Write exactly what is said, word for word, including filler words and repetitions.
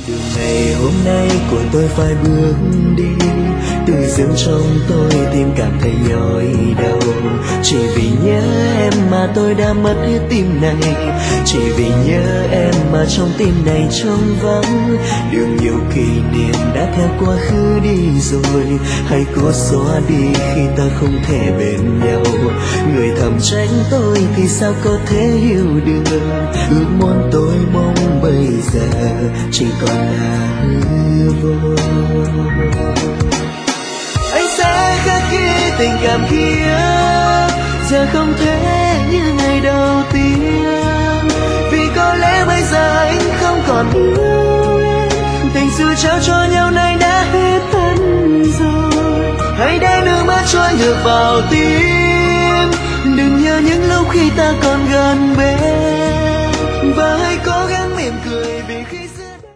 Đường ngày hôm nay của tôi phải bước đi, từ dương trong tôi tim cảm thấy nhói đau. Chỉ vì nhớ em mà tôi đã mất hết tim này, chỉ vì nhớ em mà trong tim này trống vắng. Đường nhiều kỷ niệm đã theo quá khứ đi rồi, hãy cố xóa đi khi ta không thể bên nhau. Người thầm trách tôi thì sao có thể hiểu được, ước muốn tôi mong bây giờ chỉ còn là hư vô. Anh sẽ khắc ghi tình cảm kia, giờ không thể như ngày đầu tiên. Vì có lẽ bây giờ anh không còn yêu em, tình sự trao cho nhau này đã hết thân rồi. Hãy để nước mắt trôi ngược vào tim, đừng nhớ những lúc khi ta còn gần bên.